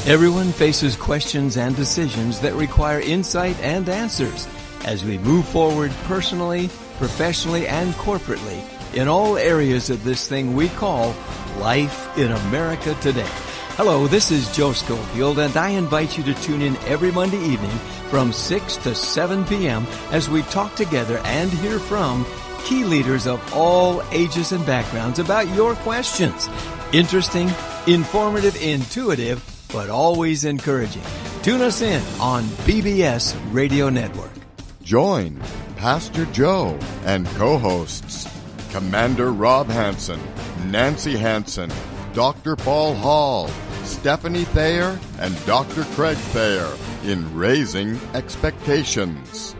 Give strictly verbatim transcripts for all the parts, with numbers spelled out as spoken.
Everyone faces questions and decisions that require insight and answers as we move forward personally, professionally, and corporately in all areas of this thing we call life in America today. Hello, this is Joe Schofield, and I invite you to tune in every Monday evening from six to seven p.m. as we talk together and hear from key leaders of all ages and backgrounds about your questions. Interesting, informative, intuitive, but always encouraging. Tune us in on B B S Radio Network. Join Pastor Joe and co-hosts Commander Rob Hansen, Nancy Hansen, Doctor Paul Hall, Stephanie Thayer, and Doctor Craig Thayer in Raising Expectations.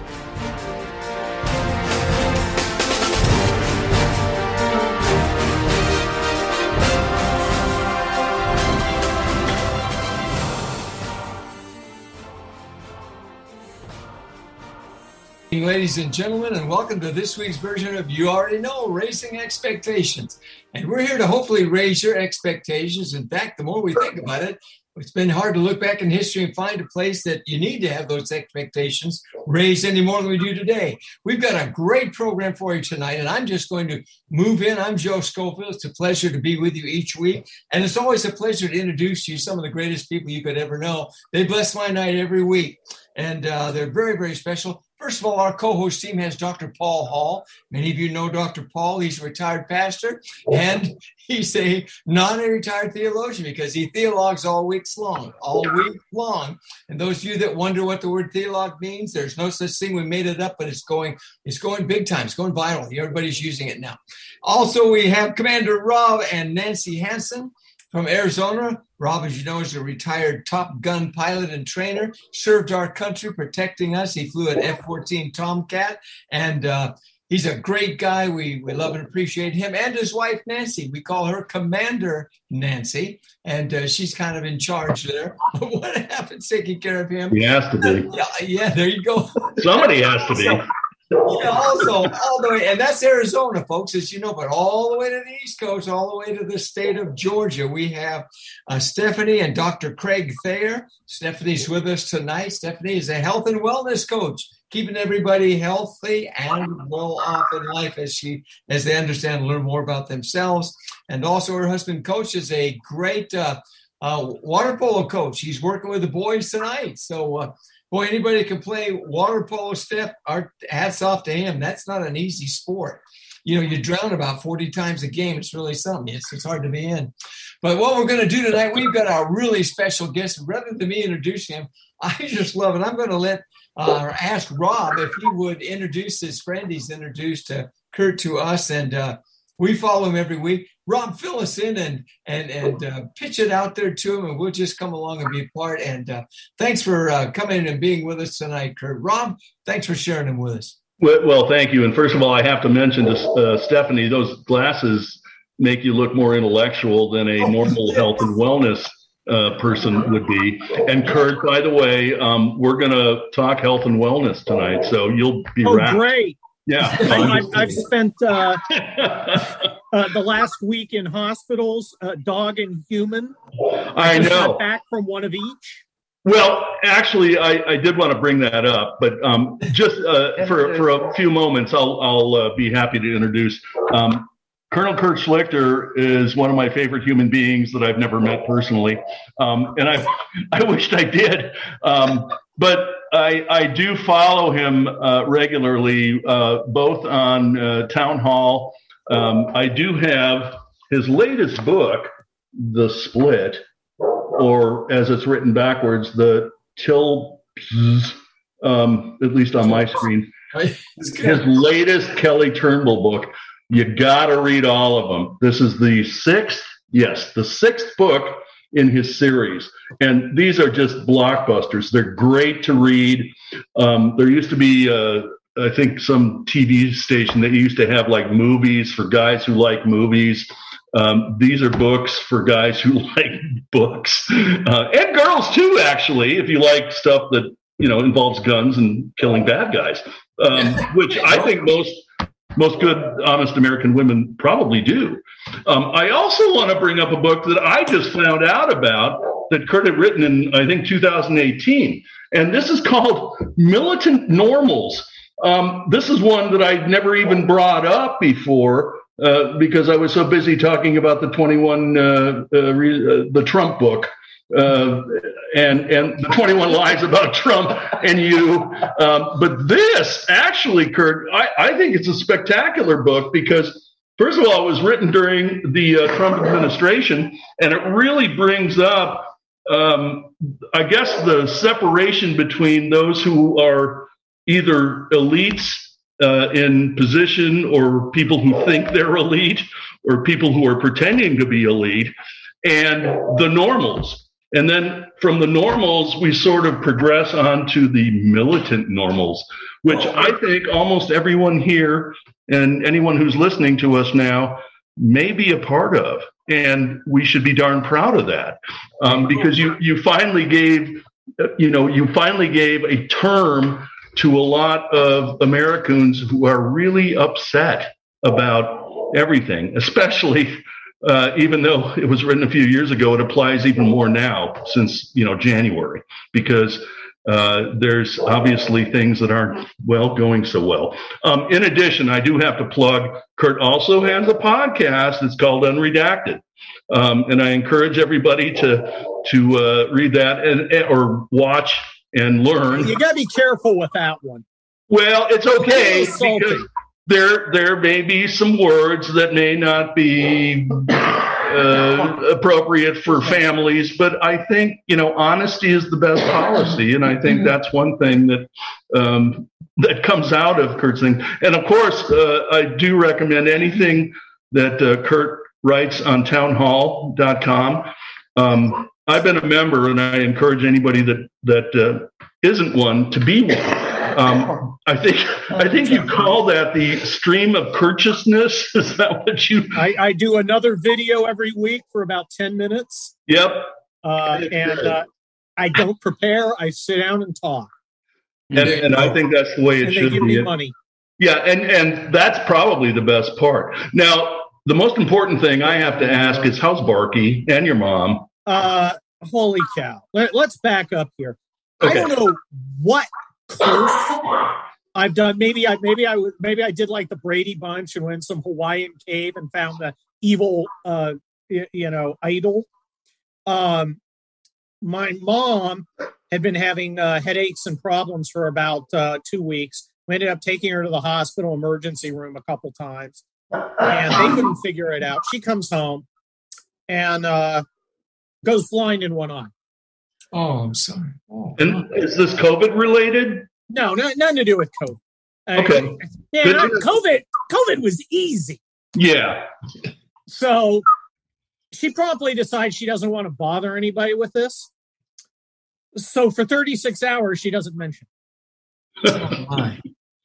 Ladies and gentlemen, and welcome to this week's version of You Already Know, Raising Expectations. And we're here to hopefully raise your expectations. In fact, the more we think about it, it's been hard to look back in history and find a place that you need to have those expectations raised any more than we do today. We've got a great program for you tonight, and I'm just going to move in. I'm Joe Schofield. It's a pleasure to be with you each week, and it's always a pleasure to introduce you to some of the greatest people you could ever know. They bless my night every week, and uh, they're very, very special. First of all, our co-host team has Doctor Paul Hall. Many of you know Doctor Paul. He's a retired pastor, and he's a non-retired theologian because he theologues all week long, all week long. And those of you that wonder what the word theologue means, there's no such thing. We made it up, but it's going, it's going big time. It's going viral. Everybody's using it now. Also, we have Commander Rob and Nancy Hansen from Arizona. Rob, as you know, is a retired Top Gun pilot and trainer, served our country, protecting us. He flew an F fourteen Tomcat, and uh, he's a great guy. We we love and appreciate him. And his wife, Nancy. We call her Commander Nancy, and uh, she's kind of in charge there. What happens taking care of him? He has to be. Yeah, yeah, there you go. Somebody has to be. So, yeah, also, all the way, and that's Arizona, folks, as you know, but all the way to the East Coast, all the way to the state of Georgia, we have uh, Stephanie and Doctor Craig Thayer. Stephanie's with us tonight. Stephanie is a health and wellness coach, keeping everybody healthy and well off in life as she, as they understand and learn more about themselves. And also her husband, Coach, is a great uh, uh, water polo coach. He's working with the boys tonight. So, uh, Boy, anybody can play water polo, Steph, our hats off to him. That's not an easy sport. You know, you drown about forty times a game. It's really something. It's, it's hard to be in. But what we're going to do tonight, we've got our really special guest. Rather than me introduce him, I just love it. I'm going to let uh, ask Rob if he would introduce his friend. He's introduced uh, Kurt to us, and uh, we follow him every week. Rob, fill us in and and and uh, pitch it out there to him, and we'll just come along and be a part. And uh, thanks for uh, coming and being with us tonight, Kurt. Rob, thanks for sharing them with us. Well, well, thank you. And first of all, I have to mention to uh, Stephanie, those glasses make you look more intellectual than a normal health and wellness uh, person would be. And Kurt, by the way, um, we're going to talk health and wellness tonight, so you'll be oh, wrapped. Great. Yeah, I've, I've spent uh, uh, the last week in hospitals, uh, dog and human. I know. Got back from one of each. Well, actually, I, I did want to bring that up, but um, just uh, for for a few moments, I'll I'll uh, be happy to introduce um, Colonel Kurt Schlichter. Is one of my favorite human beings that I've never met personally, um, and I I wished I did, um, but I I do follow him uh, regularly, uh, both on uh, Town Hall. Um, I do have his latest book, The Split, or as it's written backwards, the Till, um, at least on my screen. His latest Kelly Turnbull book. You got to read all of them. This is the sixth, yes, the sixth book in his series. And these are just blockbusters. They're great to read. Um, there used to be, uh, I think, some T V station that used to have like movies for guys who like movies. Um, these are books for guys who like books, uh, and girls too, actually, if you like stuff that, you know, involves guns and killing bad guys, um, which I think most most good, honest American women probably do. Um, I also want to bring up a book that I just found out about that Kurt had written in, I think, two thousand eighteen. And this is called Militant Normals. Um, this is one that I'd never even brought up before uh, because I was so busy talking about the twenty-one, uh, uh, re- uh, the Trump book. Uh, and and the twenty-one lies about Trump and you. Um, but this, actually, Kurt, I, I think it's a spectacular book because, first of all, it was written during the uh, Trump administration, and it really brings up, um, I guess, the separation between those who are either elites uh, in position or people who think they're elite or people who are pretending to be elite and the normals. And then from the normals, we sort of progress on to the militant normals, which I think almost everyone here and anyone who's listening to us now may be a part of. And we should be darn proud of that um, because you, you finally gave, you know, you finally gave a term to a lot of Americans who are really upset about everything, especially Uh, even though it was written a few years ago, it applies even more now since, you know, January, because uh, there's obviously things that aren't, well, going so well. Um, in addition, I do have to plug, Kurt also has a podcast. It's called Unredacted. Um, and I encourage everybody to to uh, read that and or watch and learn. You got to be careful with that one. Well, it's okay because There, there may be some words that may not be uh, appropriate for families, but I think, you know, honesty is the best policy, and I think that's one thing that um, that comes out of Kurt's thing. And of course, uh, I do recommend anything that uh, Kurt writes on town hall dot com. Um, I've been a member, and I encourage anybody that that uh, isn't one to be one. Um, I think I think you call that the stream of courteousness. Is that what you? I, I do another video every week for about ten minutes. Yep. Uh, and uh, I don't prepare. I sit down and talk. And, and I think that's the way it and should they give be. Me money. Yeah, and and that's probably the best part. Now, the most important thing I have to ask is, how's Barky and your mom? Uh, holy cow! Let, let's back up here. Okay. I don't know what course I've done. Maybe I maybe I would maybe I did like the Brady Bunch and went in some Hawaiian cave and found the evil uh you, you know idol. Um, my mom had been having uh, headaches and problems for about uh, two weeks. We ended up taking her to the hospital emergency room a couple times, and they couldn't figure it out. She comes home and uh, goes blind in one eye. Oh, I'm sorry. Oh, and is this COVID related? No, no, nothing to do with COVID. Uh, Okay. Yeah, not, COVID. COVID was easy. Yeah. So she promptly decides she doesn't want to bother anybody with this. So for thirty-six hours, she doesn't mention it. oh my.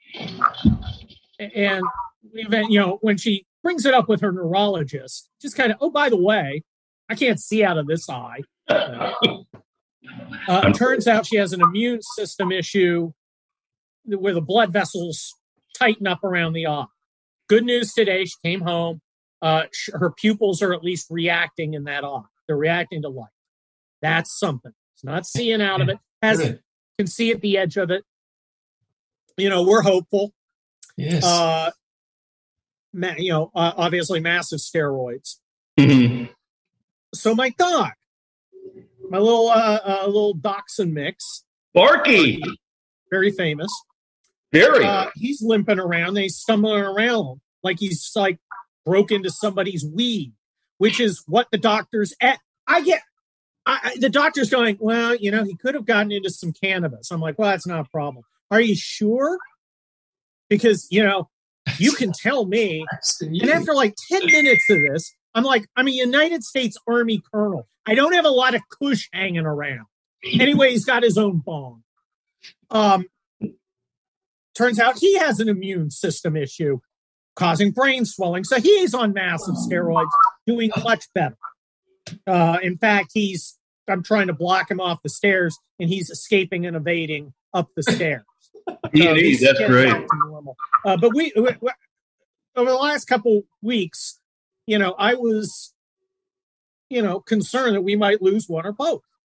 And even, you know, when she brings it up with her neurologist, just kind of, oh, by the way, I can't see out of this eye. Uh, Uh, turns out she has an immune system issue where the blood vessels tighten up around the eye. Good news today, she came home. Uh, sh- her pupils are at least reacting in that eye. They're reacting to light. That's something. It's not seeing out of it. Has can see at the edge of it. You know, we're hopeful. Yes. Uh, ma- you know, uh, obviously massive steroids. Mm-hmm. So my dog, my little uh, uh, little dachshund mix, Barky, very famous. very. Uh, he's limping around. And he's stumbling around like he's like broke into somebody's weed, which is what the doctors at. I get I, I, the doctor's going, well, you know, he could have gotten into some cannabis. I'm like, well, that's not a problem. Are you sure? Because, you know, you can tell me. And after like ten minutes of this, I'm like, I'm a United States Army colonel. I don't have a lot of kush hanging around. Anyway, he's got his own bong. Um, turns out he has an immune system issue causing brain swelling. So he's on massive steroids, doing much better. Uh, in fact, he's, I'm trying to block him off the stairs, and he's escaping and evading up the stairs. E Uh, E, that's great. Uh, but we, we, we, over the last couple weeks, you know, I was, you know, concerned that we might lose one or both.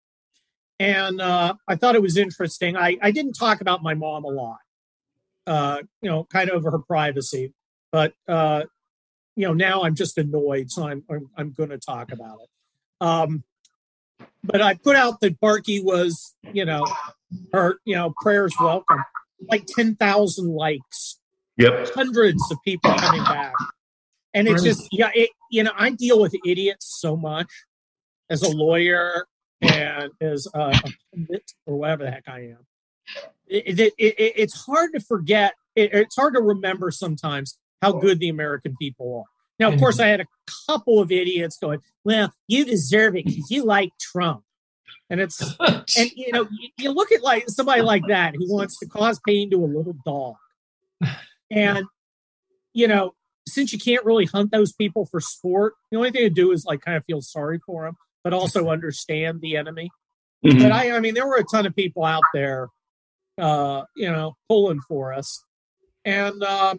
And uh, I thought it was interesting. I, I didn't talk about my mom a lot, uh, you know, kind of over her privacy. But, uh, you know, now I'm just annoyed, so I'm I'm, I'm going to talk about it. Um, but I put out that Barky was, you know, her, you know, prayers welcome. Like ten thousand likes. Yep. Hundreds of people coming back. And it's just, yeah, it, you know, I deal with idiots so much as a lawyer and as a, a pundit or whatever the heck I am. It, it, it, it's hard to forget. It, it's hard to remember sometimes how good the American people are. Now, of course, I had a couple of idiots going, well, you deserve it because you like Trump. And it's, and you know, you, you look at like somebody like that who wants to cause pain to a little dog. And, you know, since you can't really hunt those people for sport, the only thing to do is like kind of feel sorry for them, but also understand the enemy. Mm-hmm. But I, I mean, there were a ton of people out there, uh, you know, pulling for us. And, uh,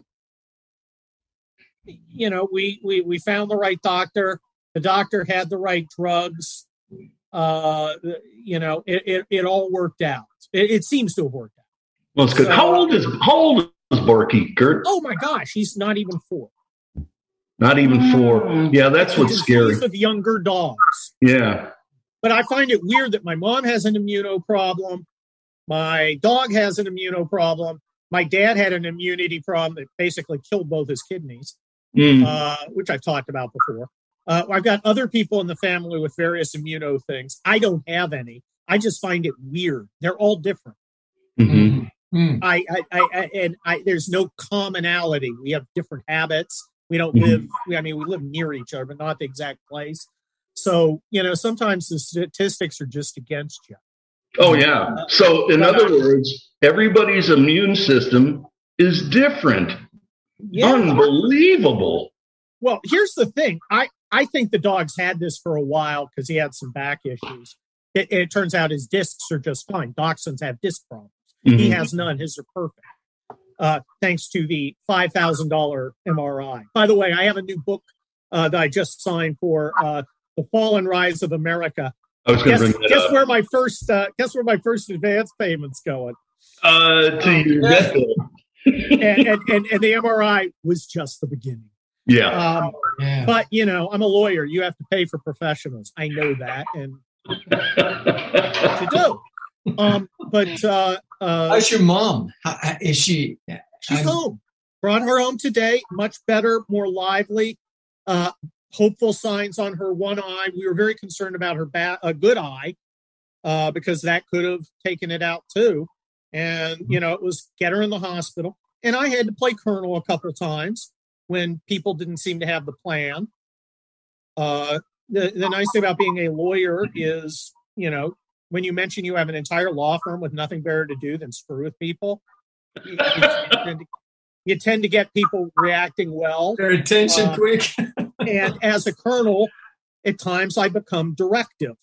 you know, we, we, we found the right doctor. The doctor had the right drugs. Uh, you know, it, it, it all worked out. It, it seems to have worked out. Well, it's good. So, how old is how old is Barky, Kurt? Oh my gosh, he's not even four. Not even four. Yeah, that's what's scary. Of younger dogs. Yeah. But I find it weird that my mom has an immuno problem. My dog has an immuno problem. My dad had an immunity problem that basically killed both his kidneys, mm. uh, which I've talked about before. Uh, I've got other people in the family with various immuno things. I don't have any. I just find it weird. They're all different. Mm-hmm. Mm. I, I, I, I, and I, there's no commonality. We have different habits. We don't mm-hmm. live. We, I mean, we live near each other, but not the exact place. So, you know, sometimes the statistics are just against you. Oh yeah. So, in other words, everybody's immune system is different. Yeah. Unbelievable. Well, here's the thing. I, I think the dog's had this for a while because he had some back issues. It, it turns out his discs are just fine. Dachshunds have disc problems. Mm-hmm. He has none. His are perfect. Uh, thanks to the five thousand dollars M R I. By the way, I have a new book uh, that I just signed for, uh, The Fall and Rise of America. I was going to bring that guess up. Where my first, uh, guess where my first advance payment's going? Uh, to um, your vet bill. and, and, and, and the M R I was just the beginning. Yeah. Um, yeah. But, you know, I'm a lawyer. You have to pay for professionals. I know that. And what you do. Um, but uh, uh, how's your mom? How, is she? She's I'm, home. Brought her home today. Much better, more lively. Uh, hopeful signs on her one eye. We were very concerned about her bad, a good eye, uh, because that could have taken it out too. And you know, it was get her in the hospital. And I had to play Colonel a couple times when people didn't seem to have the plan. Uh, the the nice thing about being a lawyer is, you know, when you mention you have an entire law firm with nothing better to do than screw with people, you, you, tend, to, you tend to get people reacting well. Their attention uh, quick. And as a colonel, at times I become directive.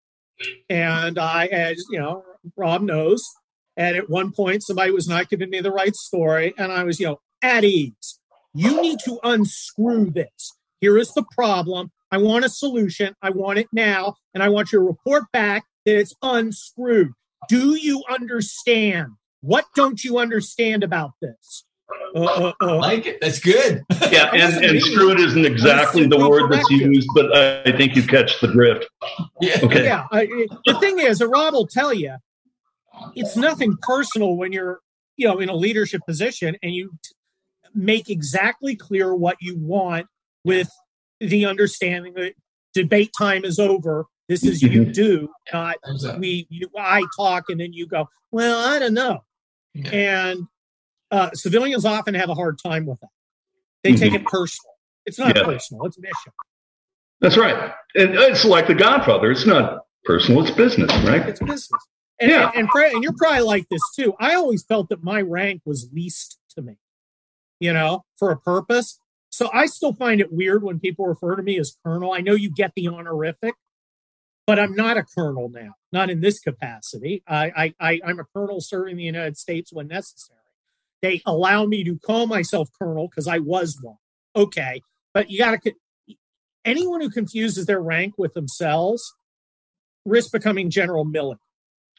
And I, as you know, Rob knows, and at one point somebody was not giving me the right story, and I was, you know, at ease. You need to unscrew this. Here is the problem. I want a solution. I want it now. And I want you to report back that it's unscrewed. Do you understand? What don't you understand about this? Uh, uh, uh. I like it. That's good. Yeah, and, and screw it isn't exactly the word that's used, but I, I think you catch the drift. Yeah. Okay. Yeah. I, the thing is, Rob will tell you, it's nothing personal when you're, you know, in a leadership position and you t- make exactly clear what you want with the understanding that debate time is over. This is you do, not we. You, I talk, and then you go, well, I don't know. Yeah. And uh, civilians often have a hard time with that. They mm-hmm. take it personal. It's not yeah. personal. It's mission. That's right. And it's like The Godfather. It's not personal. It's business, right? It's business. And, yeah. and, and, and you're probably like this, too. I always felt that my rank was least to me, you know, for a purpose. So I still find it weird when people refer to me as colonel. I know you get the honorific, but I'm not a colonel now, not in this capacity. I, I, I, I'm a colonel serving the United States when necessary. They allow me to call myself colonel because I was one. Okay, but you got to, anyone who confuses their rank with themselves risks becoming General Milley.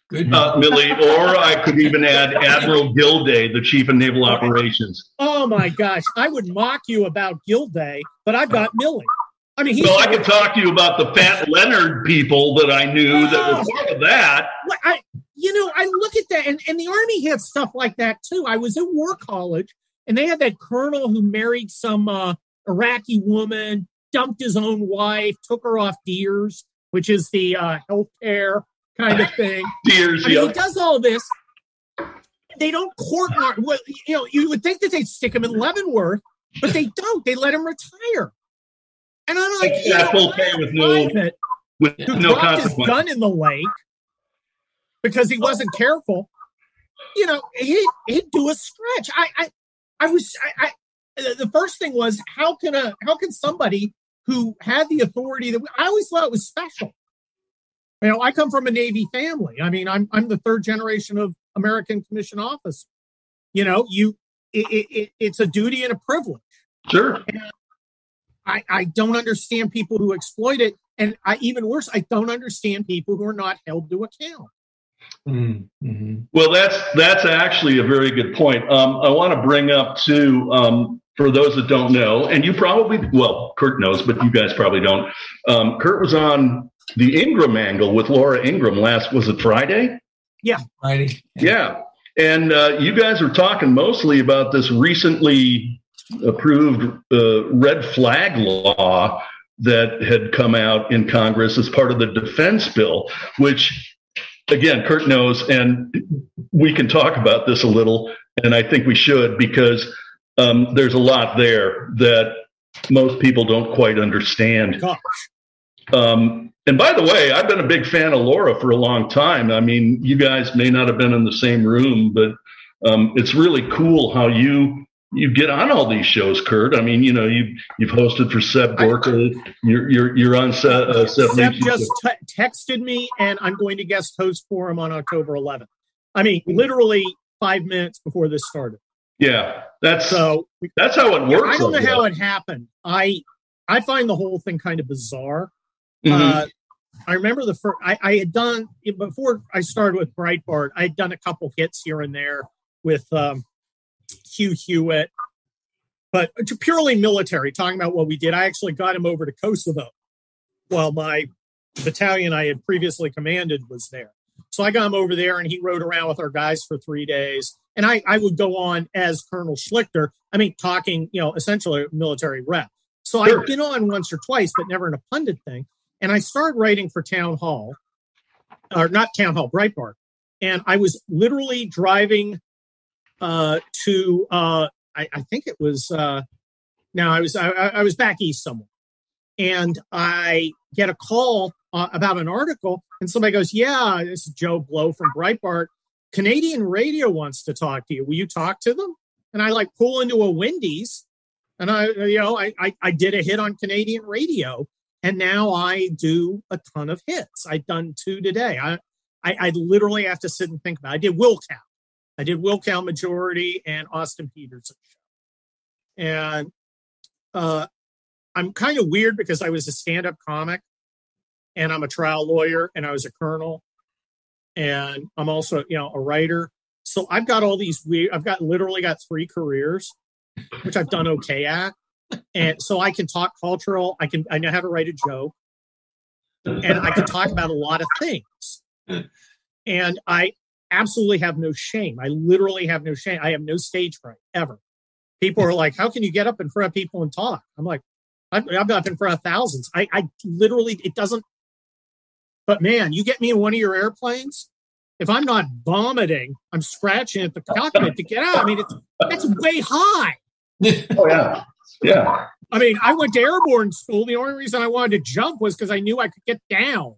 Good. Uh, Millie, or I could even add Admiral Gilday, the Chief of Naval Operations. Oh my gosh, I would mock you about Gilday, but I've got Millie. I mean, he's well, I could talk to you about the Fat Leonard people that I knew oh, that were part of that. I, you know, I look at that, and, and the Army had stuff like that too. I was at War College, and they had that colonel who married some uh, Iraqi woman, dumped his own wife, took her off Deers, which is the uh, health care kind of thing. Deers, I mean, yeah. He does all this. They don't court mark. Well, you know, you would think that they'd stick him in Leavenworth, but they don't. They let him retire. And I'm like, that's you know, okay with no, with who no dropped his consequence. gun in the lake because he wasn't careful. You know, he he'd do a stretch. I I, I was I, I the first thing was how can a how can somebody who had the authority that I always thought was special. You know, I come from a Navy family. I mean, I'm I'm the third generation of American commissioned officers. You know, you it, it, it's a duty and a privilege. Sure. And I, I don't understand people who exploit it, and I even worse, I don't understand people who are not held to account. Mm-hmm. Well, that's that's actually a very good point. Um, I want to bring up too, um, for those that don't know, and you probably well, Kurt knows, but you guys probably don't. Um, Kurt was on the Ingram Angle with Laura Ingram last, was it Friday? Yeah. Friday. Yeah. And uh, you guys were talking mostly about this recently approved uh, red flag law that had come out in Congress as part of the defense bill, which, again, Kurt knows, and we can talk about this a little, and I think we should, because um, there's a lot there that most people don't quite understand. Gosh. Um, and by the way, I've been a big fan of Laura for a long time. I mean, you guys may not have been in the same room, but um, it's really cool how you you get on all these shows, Kurt. I mean, you know, you you've hosted for Seb Gorka. You're you're you're on Seb. Uh, Seb Seb just t- texted me, and I'm going to guest host for him on October eleventh. I mean, literally five minutes before this started. Yeah, that's so. That's how it works. I don't know like how that. it happened. I I find the whole thing kind of bizarre. Mm-hmm. Uh, I remember the first, I, I had done, before I started with Breitbart, I had done a couple hits here and there with um, Hugh Hewitt, but purely military, talking about what we did. I actually got him over to Kosovo while my battalion I had previously commanded was there. So I got him over there, and he rode around with our guys for three days. And I, I would go on as Colonel Schlichter, I mean, talking, you know, essentially a military rep. So Sure. I've been on once or twice, but never in a pundit thing. And I started writing for Town Hall, or not Town Hall, Breitbart. And I was literally driving uh, to, uh, I, I think it was, uh, no, I was I, I was back east somewhere. And I get a call uh, about an article, and somebody goes, yeah, this is Joe Blow from Breitbart. Canadian Radio wants to talk to you. Will you talk to them? And I like pull into a Wendy's, and I, you know, I, I, I did a hit on Canadian Radio. And now I do a ton of hits. I've done two today. I, I, I literally have to sit and think about it. I did Will Cow. I did Will Cow Majority and Austin Peterson show. And uh, I'm kind of weird because I was a stand-up comic, and I'm a trial lawyer, and I was a colonel, and I'm also, you know, a writer. So I've got all these weird. I've got literally got three careers, which I've done okay at. And so I can talk cultural. I can, I know how to write a joke, and I can talk about a lot of things. And I absolutely have no shame. I literally have no shame. I have no stage fright ever. People are like, how can you get up in front of people and talk? I'm like, I've, I've been up in front of thousands. I, I literally, it doesn't, but man, you get me in one of your airplanes. If I'm not vomiting, I'm scratching at the cockpit to get out. I mean, it's, that's way high. Oh, yeah. Yeah. I mean, I went to airborne school. The only reason I wanted to jump was because I knew I could get down.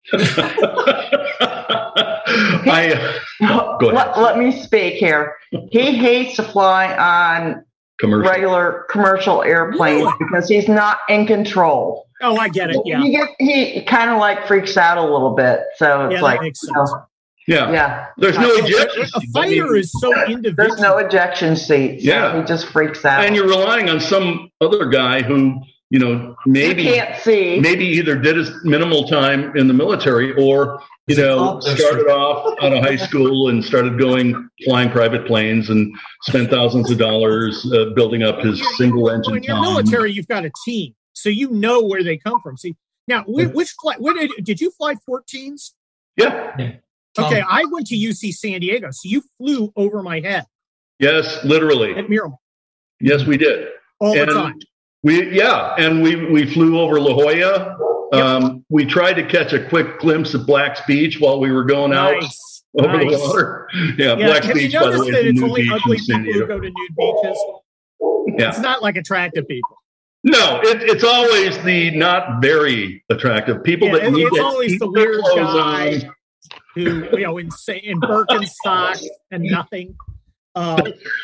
I, uh, go ahead. Let, let me speak here. He hates to fly on Commercial. regular commercial airplanes Really? because he's not in control. Oh, I get it. Yeah. He, get, he kind of like freaks out a little bit. So it's Yeah, that like, makes you sense. know, Yeah. yeah. There's no ejection A seat. fighter I mean, is so individual. There's no ejection seat. So Yeah. he just freaks out. and you're relying on some other guy who, you know, maybe you can't see. maybe either did his minimal time in the military or you know, started off out of high school and started going flying private planes and spent thousands of dollars uh, building up his single engine. When you're military, you've got a team, so you know where they come from. See, now, which flight? What did, did you fly fourteens? Yeah. yeah. Okay, I went to U C San Diego, so you flew over my head. Yes, literally. At Miramar. Yes, we did. All and the time. We yeah, and we we flew over La Jolla. Yep. Um, we tried to catch a quick glimpse of Black's Beach while we were going nice. out over nice. the water. Yeah, yeah. Black's Have Beach, you by the noticed way, that is it's a nude only beach ugly in San people who Diego. go to nude beaches? Yeah. It's not like attractive people. No, it, it's always the not very attractive people yeah, that need it's to always keep the their weird clothes guy on. who, you know, in, in Birkenstock and nothing. Um,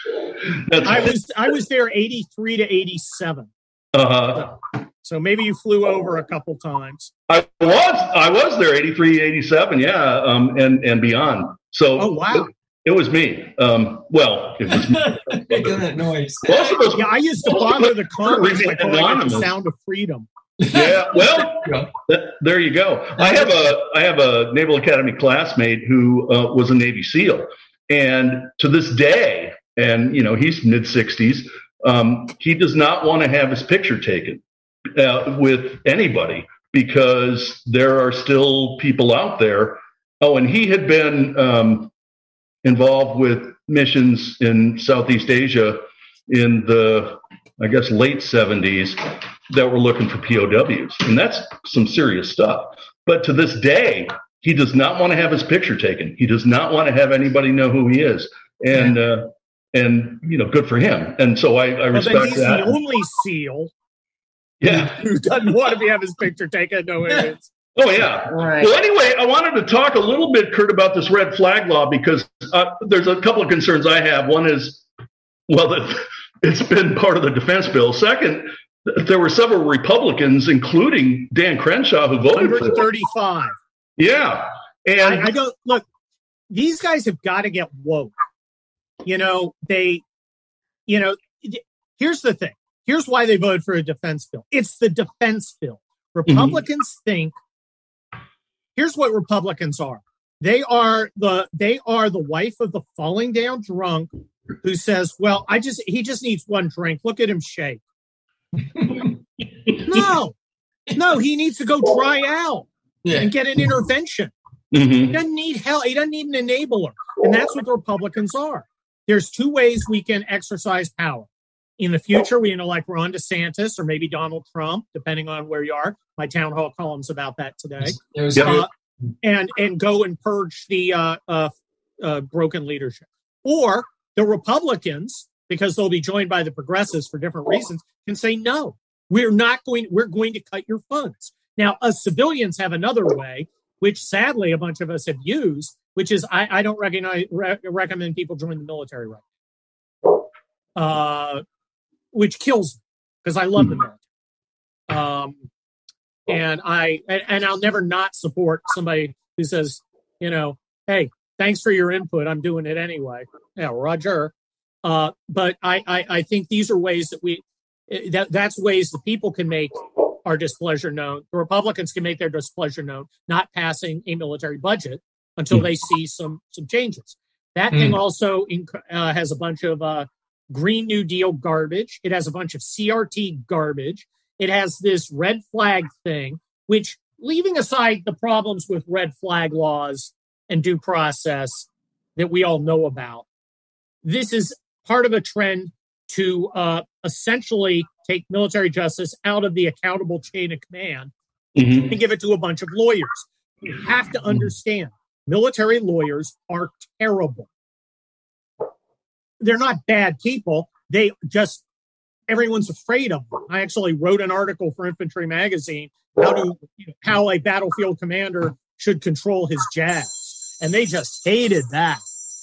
That's I was I was there eighty-three to eighty-seven. Uh-huh. So, so maybe you flew over a couple times. I was I was there eighty-three, eighty-seven, yeah, um, and and beyond. So oh wow, it, it was me. Um, well, it was me. Making that noise. Most of us, yeah, I used to bother the comments by calling it the sound of freedom. Yeah, well, th- there you go. I have a I have a Naval Academy classmate who uh, was a Navy SEAL, and to this day, and you know he's mid sixties. Um, he does not want to have his picture taken uh, with anybody because there are still people out there. Oh, and he had been um, involved with missions in Southeast Asia in the, I guess, late seventies that were looking for P O Ws. And that's some serious stuff. But to this day, he does not want to have his picture taken. He does not want to have anybody know who he is. And, yeah. uh, and you know, good for him. And so I, I well, respect then he's that. the only SEAL yeah. who doesn't want to be, have his picture taken. No, it is. Oh, yeah. Right. Well, anyway, I wanted to talk a little bit, Kurt, about this red flag law because uh, there's a couple of concerns I have. One is, well, that it's been part of the defense bill. Second, there were several Republicans, including Dan Crenshaw, who voted for it. one thirty-five. Yeah. And I, I don't, look, these guys have got to get woke. You know, they, you know, here's the thing. Here's why they voted for a defense bill. It's the defense bill. Republicans mm-hmm. think, here's what Republicans are. They are the, they are the wife of the falling down drunk who says, well, I just, he just needs one drink. Look at him shake. no, no, he needs to go dry out yeah. and get an intervention. Mm-hmm. He doesn't need help. He doesn't need an enabler. And that's what the Republicans are. There's two ways we can exercise power. In the future, we elect Ron DeSantis or maybe Donald Trump, depending on where you are. My town hall column's about that today. Uh, and and go and purge the uh, uh, uh, broken leadership. Or the Republicans, because they'll be joined by the progressives for different reasons, can say, no, we're not going, we're going to cut your funds. Now, us civilians have another way, which sadly a bunch of us have used, which is I, I don't recognize, re- recommend people join the military right now, uh, which kills me because I love mm-hmm. the military. Um, and I and, and I'll never not support somebody who says, you know, hey, thanks for your input. I'm doing it anyway. Yeah, Roger. Uh, but I, I, I think these are ways that we that that's ways that people can make our displeasure known. The Republicans can make their displeasure known, not passing a military budget until mm. they see some some changes. That mm. thing also inc- uh, has a bunch of uh, Green New Deal garbage. It has a bunch of C R T garbage. It has this red flag thing, which, leaving aside the problems with red flag laws and due process that we all know about, this is part of a trend to uh, essentially take military justice out of the accountable chain of command mm-hmm. and give it to a bunch of lawyers. You have to understand, military lawyers are terrible. They're not bad people. They just, everyone's afraid of them. I actually wrote an article for Infantry Magazine, how to, you know, how a battlefield commander should control his jabs. And they just hated that.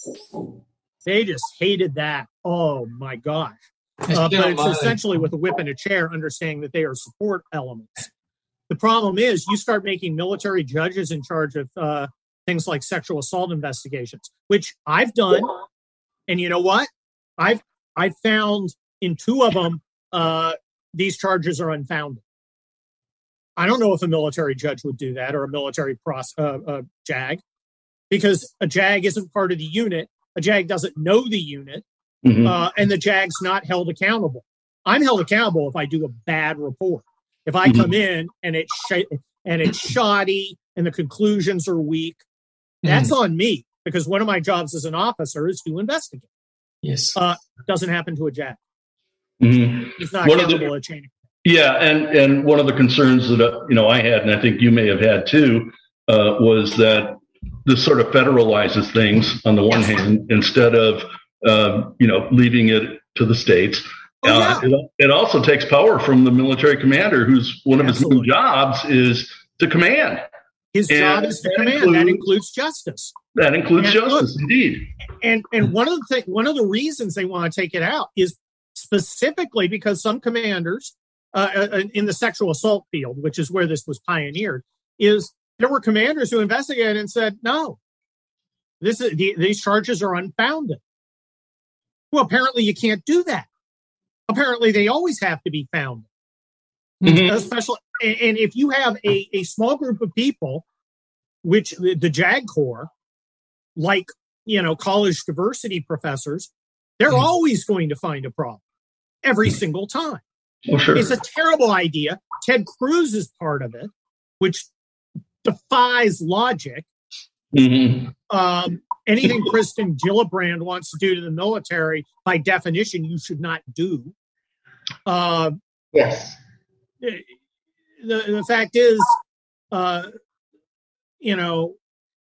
They just hated that. Oh my gosh. Uh, but it's essentially with a whip and a chair, understanding that they are support elements. The problem is you start making military judges in charge of uh, things like sexual assault investigations, which I've done. And you know what? I've I've found in two of them, uh, these charges are unfounded. I don't know if a military judge would do that or a military pros, uh, uh, JAG, because a JAG isn't part of the unit. A JAG doesn't know the unit, mm-hmm. uh, and the JAG's not held accountable. I'm held accountable if I do a bad report. If I mm-hmm. come in and it's sh- and it's shoddy and the conclusions are weak, that's mm-hmm. on me, because one of my jobs as an officer is to investigate. Yes, uh, doesn't happen to a JAG. Mm-hmm. He's not one accountable the, at chain. Yeah, and and one of the concerns that uh, you know I had, and I think you may have had too, uh, was that this sort of federalizes things on the one yes. hand instead of uh, you know leaving it to the states. Oh, yeah. uh, it, it also takes power from the military commander, whose one of Absolutely. his new jobs is to command. His and job is to command. Includes, that includes justice. That includes and justice, look, indeed. And and one of the th- one of the reasons they want to take it out is specifically because some commanders uh, in the sexual assault field, which is where this was pioneered, is there were commanders who investigated and said, no, this is the, these charges are unfounded. Well, apparently you can't do that. Apparently they always have to be founded. Mm-hmm. Especially, and if you have a, a small group of people, which the, the JAG Corps, like, you know, college diversity professors, they're mm-hmm. always going to find a problem every single time. Oh, sure. It's a terrible idea. Ted Cruz is part of it, which defies logic. Mm-hmm. Um, anything Kristen Gillibrand wants to do to the military, by definition, you should not do. Uh, yes. The, the fact is, uh, you know,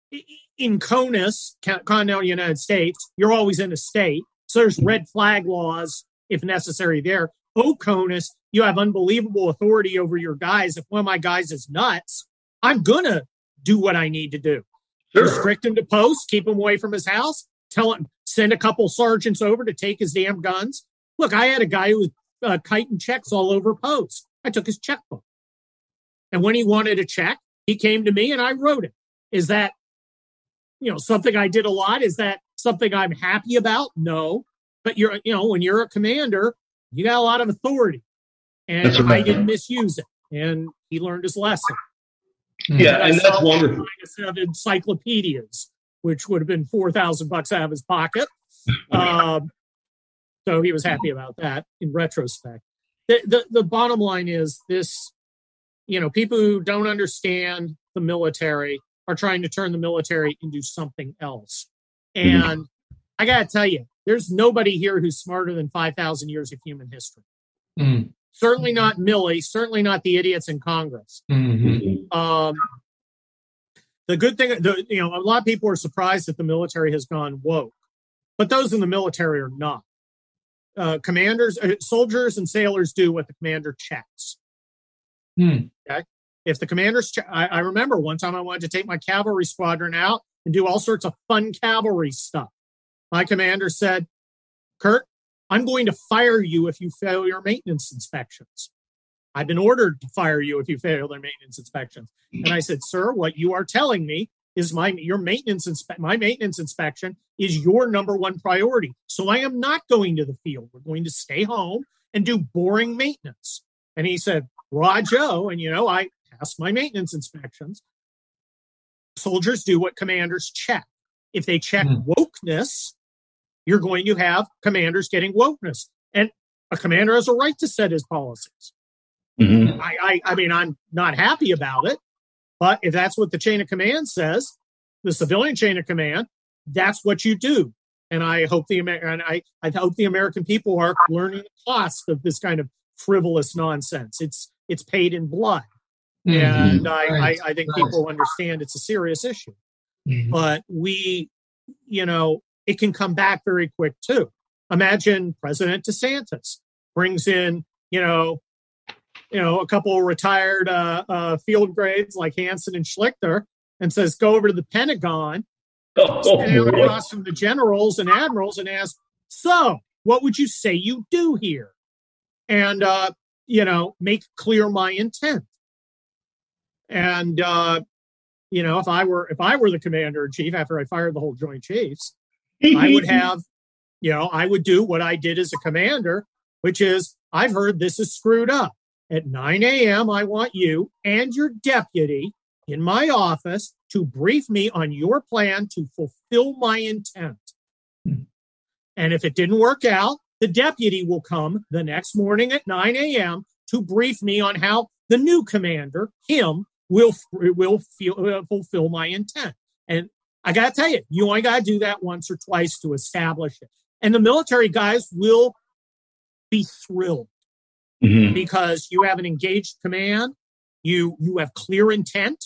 in CONUS, Continental United States, you're always in a state. So there's red flag laws, if necessary, there. Oh, CONUS, you have unbelievable authority over your guys. If one of my guys is nuts, I'm going to do what I need to do. Sure. Restrict him to post, keep him away from his house, tell him, send a couple sergeants over to take his damn guns. Look, I had a guy who was uh, kiting checks all over post. I took his checkbook. And when he wanted a check, he came to me and I wrote it. Is that, you know, something I did a lot? Is that something I'm happy about? No. But you're, you know, when you're a commander, you got a lot of authority. And I didn't misuse it. And he learned his lesson. Yeah, and, and that's wonderful. Of encyclopedias, which would have been four thousand bucks out of his pocket. um, so he was happy about that in retrospect. The, the, the bottom line is this, you know, people who don't understand the military are trying to turn the military into something else. And mm-hmm. I got to tell you, there's nobody here who's smarter than five thousand years of human history. Mm. Certainly not Milley, certainly not the idiots in Congress. Mm-hmm. Um, the good thing, the, you know, a lot of people are surprised that the military has gone woke, but those in the military are not. Uh, commanders, uh, soldiers and sailors do what the commander checks. Mm. Okay. If the commander's, che- I, I remember one time I wanted to take my cavalry squadron out and do all sorts of fun cavalry stuff. My commander said, Kurt, I'm going to fire you if you fail your maintenance inspections. I've been ordered to fire you if you fail their maintenance inspections. And I said, sir, what you are telling me is my your maintenance inspe- my maintenance inspection is your number one priority. So I am not going to the field. We're going to stay home and do boring maintenance. And he said, Rajo, and you know, I passed my maintenance inspections. Soldiers do what commanders check. If they check hmm. wokeness, you're going to have commanders getting wokeness. And a commander has a right to set his policies. Mm-hmm. I, I, I mean, I'm not happy about it, but if that's what the chain of command says, the civilian chain of command, that's what you do. And I hope the Amer- and I, I hope the American people are learning the cost of this kind of frivolous nonsense. It's it's paid in blood. Mm-hmm. And I, right. I, I think right. people understand it's a serious issue. Mm-hmm. But we, you know, it can come back very quick, too. Imagine President DeSantis brings in, you know, you know, a couple of retired uh, uh, field grades like Hansen and Schlichter and says, go over to the Pentagon, oh, stand oh, across from the generals and admirals and ask, so what would you say you do here? And, uh, you know, make clear my intent. And, uh, you know, if I were if I were the commander in chief after I fired the whole Joint Chiefs, I would have, you know, I would do what I did as a commander, which is I've heard this is screwed up. at nine a.m., I want you and your deputy in my office to brief me on your plan to fulfill my intent. Hmm. And if it didn't work out, the deputy will come the next morning at nine a.m. to brief me on how the new commander, him, will will feel, uh, fulfill my intent. And I got to tell you, you only got to do that once or twice to establish it. And the military guys will be thrilled mm-hmm. because you have an engaged command. You, you have clear intent.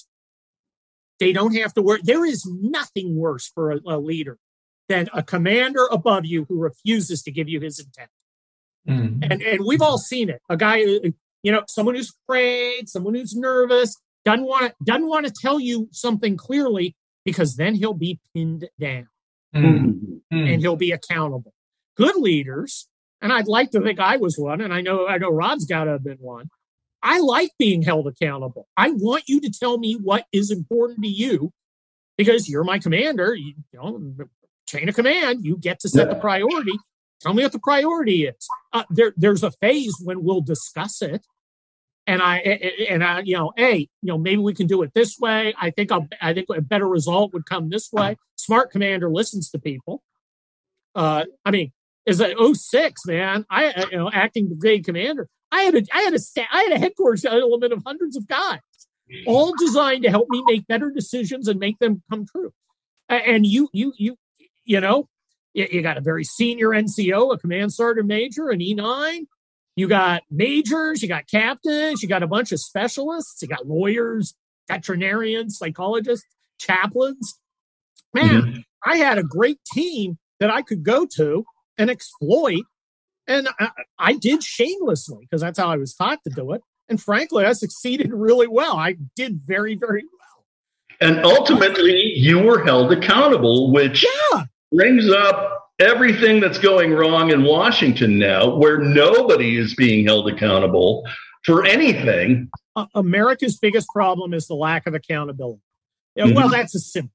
They don't have to work. There is nothing worse for a, a leader than a commander above you who refuses to give you his intent. Mm-hmm. And, and we've all seen it. A guy, you know, someone who's afraid, someone who's nervous, doesn't want to, doesn't want to tell you something clearly because then he'll be pinned down mm-hmm. and he'll be accountable. Good leaders, and I'd like to think I was one, and I know, I know Rob's got to have been one. I like being held accountable. I want you to tell me what is important to you because you're my commander. You, you know, chain of command, you get to set yeah. the priority. Tell me what the priority is. Uh, there, there's a phase when we'll discuss it. And I, and I, you know, hey, you know, maybe we can do it this way. I think I'll, I think a better result would come this way. Smart commander listens to people. Uh, I mean, as a oh six, man, I, you know, acting brigade commander, I had a, I had a, I had a headquarters element of hundreds of guys, all designed to help me make better decisions and make them come true. And you, you, you, you know, you got a very senior N C O, a command sergeant major, an E nine. You got majors, you got captains, you got a bunch of specialists, you got lawyers, veterinarians, psychologists, chaplains. Man, mm-hmm. I had a great team that I could go to and exploit. And I, I did shamelessly because that's how I was taught to do it. And frankly, I succeeded really well. I did very, very well. And ultimately, you were held accountable, which yeah. brings up everything that's going wrong in Washington now, where nobody is being held accountable for anything. Uh, America's biggest problem is the lack of accountability. Mm-hmm. Well, that's a simple.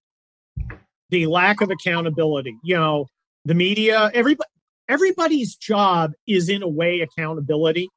The lack of accountability. You know, the media, everybody, everybody's job is in a way accountability.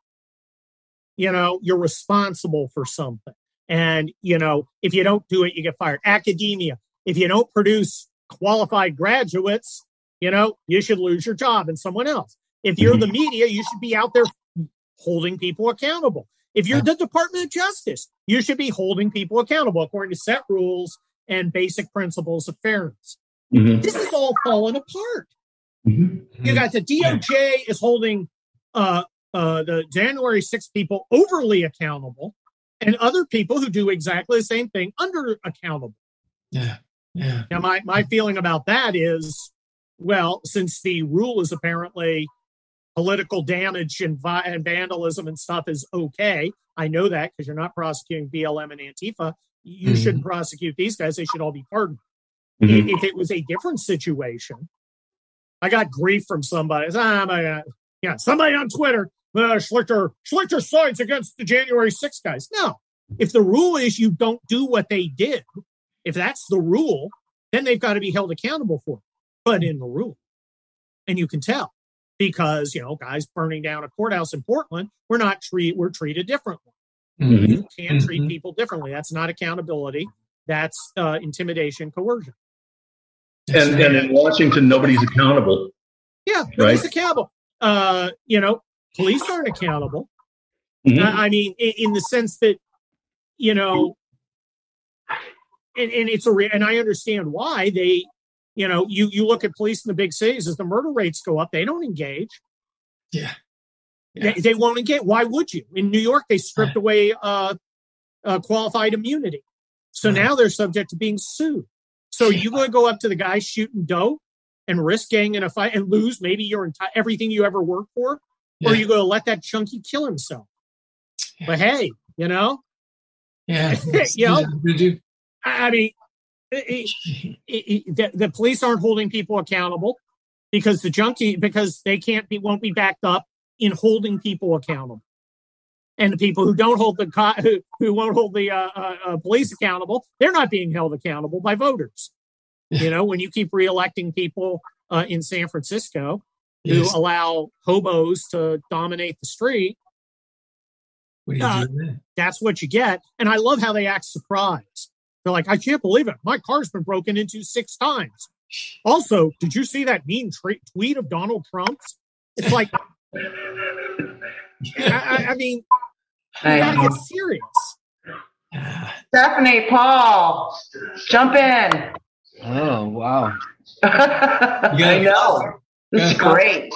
You know, you're responsible for something. And, you know, if you don't do it, you get fired. Academia, if you don't produce qualified graduates, you know, you should lose your job and someone else. If you're mm-hmm. the media, you should be out there holding people accountable. If you're the Department of Justice, you should be holding people accountable according to set rules and basic principles of fairness. Mm-hmm. This is all falling apart. Mm-hmm. You got the D O J is holding uh, uh, the January sixth people overly accountable and other people who do exactly the same thing under accountable. Yeah. Yeah. Now, my, my feeling about that is, well, since the rule is apparently political damage and, vi- and vandalism and stuff is okay, I know that because you're not prosecuting B L M and Antifa. You mm-hmm. shouldn't prosecute these guys. They should all be pardoned. Mm-hmm. If, if it was a different situation, I got grief from somebody. Ah, my God. Yeah, somebody on Twitter, uh, Schlichter, Schlichter sides against the January sixth guys. No, if the rule is you don't do what they did, if that's the rule, then they've got to be held accountable for it. But in the rule. And you can tell because, you know, guys burning down a courthouse in Portland, we're not treat, we're treated differently. Mm-hmm. You can't mm-hmm. treat people differently. That's not accountability. That's uh, intimidation, coercion. And, and in Washington, nobody's accountable. Yeah, nobody's right? accountable. Uh, you know, police aren't accountable. Mm-hmm. Uh, I mean, in, in the sense that, you know, and, and it's a re- and I understand why they, you know, you, you look at police in the big cities as the murder rates go up, they don't engage. Yeah. yeah. They, they won't engage. Why would you? In New York, they stripped away uh, uh, qualified immunity. So now they're subject to being sued. So are you going to go up to the guy shooting dope and risk getting in a fight and lose maybe your entire everything you ever worked for? Yeah. Or are you going to let that chunky kill himself? Yeah. But hey, you know, yeah, you know, I mean, it, it, it, the, the police aren't holding people accountable because the junkie because they can't be won't be backed up in holding people accountable. And the people who don't hold the co- who, who won't hold the uh, uh, uh, police accountable, they're not being held accountable by voters. Yeah. You know, when you keep reelecting people uh, in San Francisco who yes. allow hobos to dominate the street, What do you Uh, do then? That's what you get. And I love how they act surprised. They're like, I can't believe it. My car's been broken into six times. Also, did you see that mean tra- tweet of Donald Trump's? It's like, I, I, I mean, you I gotta know. get serious. Stephanie, Paul, jump in. Oh, wow. I know. This is great.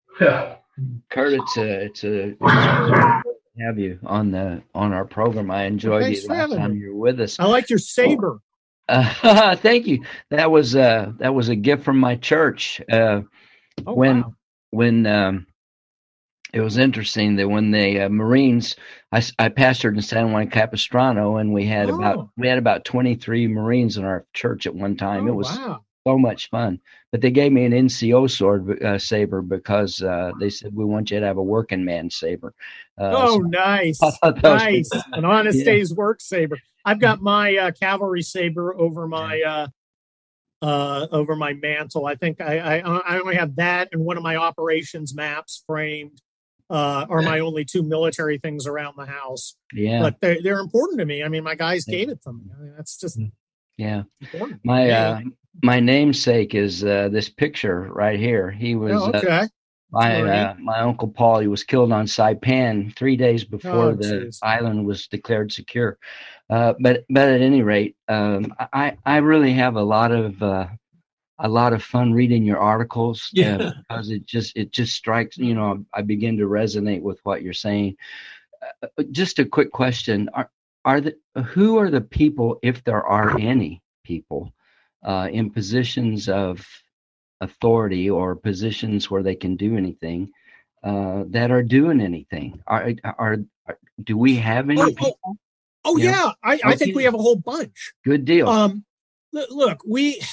Kurt, it's a, it's a, it's a to have you on the on our program. I enjoyed Thanks you for last having time me. you were with us. I like your saber. Uh, thank you. That was uh that was a gift from my church. Uh, Oh, when wow. when um, it was interesting that when the uh, Marines, I, s- I pastored in San Juan Capistrano, and we had Oh. about we had about twenty-three Marines in our church at one time. Oh, it was wow. so much fun. But they gave me an N C O sword uh, saber because uh, they said we want you to have a working man saber. Uh, Oh, so nice. I thought that was Nice. pretty- An honest Yeah. day's work saber. I've got my uh, cavalry saber over my uh, uh, over my mantle. I think I, I I only have that and one of my operations maps framed. Uh, are my only two military things around the house. yeah, But they're, they're important to me. I mean, my guys gave it to me. I mean, that's just yeah. important. My Yeah. uh, my namesake is uh, this picture right here. He was Oh, uh, okay. my Marine. uh, my uncle Paul. He was killed on Saipan three days before Oh, the geez. island was declared secure. Uh, but but at any rate, um, I I really have a lot of uh, a lot of fun reading your articles Yeah. uh, because it just it just strikes you know I begin to resonate with what you're saying. Uh, just a quick question: Are are the who are the people, if there are any people, uh, in positions of authority or positions where they can do anything, uh, that are doing anything? Are, are, are do we have any Oh, people? oh, oh Yeah. yeah. I, I think Okay. we have a whole bunch. Good deal. Um, l- look, we,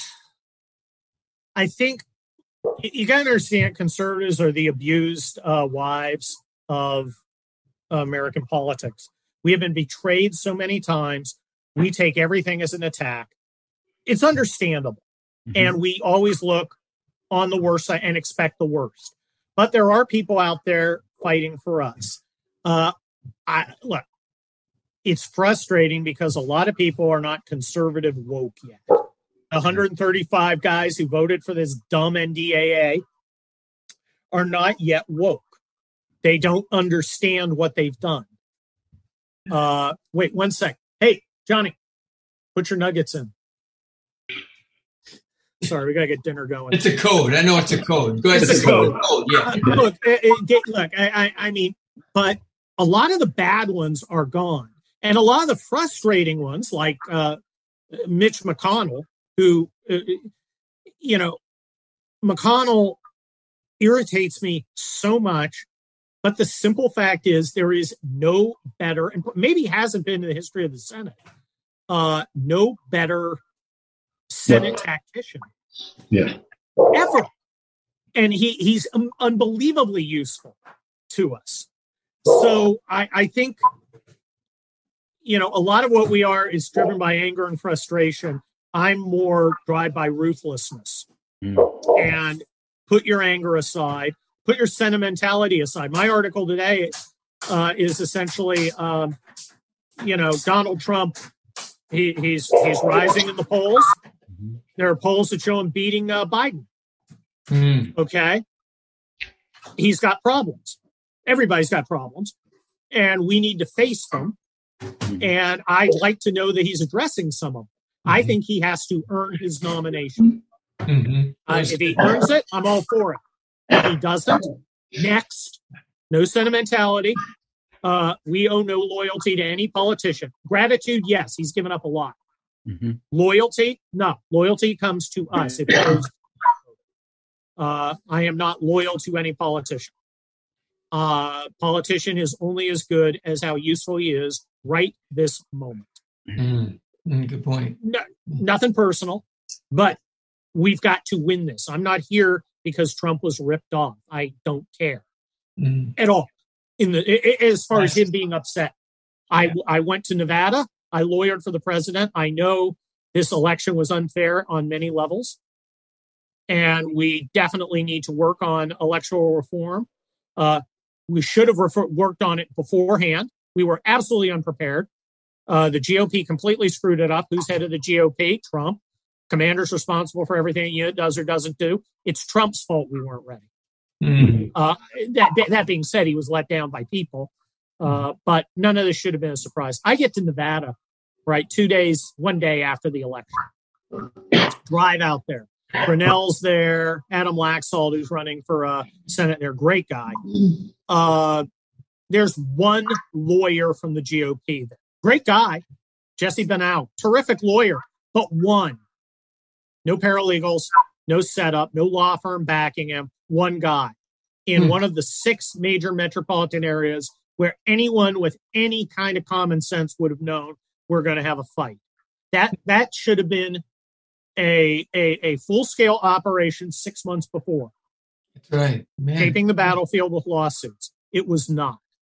I think y- you got to understand conservatives are the abused uh, wives of American politics. We have been betrayed so many times. We take everything as an attack. It's understandable. Mhm. And we always look on the worst side and expect the worst. But there are people out there fighting for us. Uh, I look, it's frustrating because a lot of people are not conservative woke yet. one hundred thirty-five guys who voted for this dumb N D A A are not yet woke. They don't understand what they've done. Uh, wait one sec. Hey, Johnny, put your nuggets in. Sorry, we gotta get dinner going. It's a code. I know it's a code. Go ahead. It's a code. code. Yeah. Uh, look, it, it, get, look. I, I, I mean, but a lot of the bad ones are gone, and a lot of the frustrating ones, like uh, Mitch McConnell, who, uh, you know, McConnell irritates me so much. But the simple fact is, there is no better, and maybe hasn't been in the history of the Senate, uh, no better Senate tactician Yeah. ever. And he he's um, unbelievably useful to us. So I, I think, you know, a lot of what we are is driven by anger and frustration. I'm more driven by ruthlessness. Mm. And put your anger aside, put your sentimentality aside. My article today uh, is essentially, um, you know, Donald Trump, he, he's he's rising in the polls. There are polls that show him beating uh, Biden. Mm. Okay. He's got problems. Everybody's got problems. And we need to face them. And I'd like to know that he's addressing some of them. I think he has to earn his nomination. Mm-hmm. Uh, if he earns it, I'm all for it. If he doesn't, next. No sentimentality. Uh, we owe no loyalty to any politician. Gratitude, yes, he's given up a lot. Mm-hmm. Loyalty, no. Loyalty comes to us. It goes, uh, I am not loyal to any politician. Uh, politician is only as good as how useful he is right this moment. Mm. Mm, good point. No, nothing personal, but we've got to win this. I'm not here because Trump was ripped off. I don't care Mm. at all. In the i- i- as far as Nice. him being upset, I I went to Nevada. I lawyered for the president. I know this election was unfair on many levels, and we definitely need to work on electoral reform. Uh, we should have refer- worked on it beforehand. We were absolutely unprepared. Uh, the G O P completely screwed it up. Who's head of the G O P? Trump. Commander's responsible for everything it does or doesn't do. It's Trump's fault we weren't ready. Mm-hmm. Uh, that, that being said, he was let down by people. Uh, but none of this should have been a surprise. I get to Nevada, right, two days, one day after the election. Drive out there. Brunel's there. Adam Laxalt, who's running for uh, Senate there, great guy. Uh, there's one lawyer from the G O P there. Great guy, Jesse Benau, terrific lawyer, but one. No paralegals, no setup, no law firm backing him, one guy in hmm. one of the six major metropolitan areas where anyone with any kind of common sense would have known we're going to have a fight. That that should have been a, a, a full-scale operation six months before. That's right. Man. Taping the battlefield with lawsuits. It was not.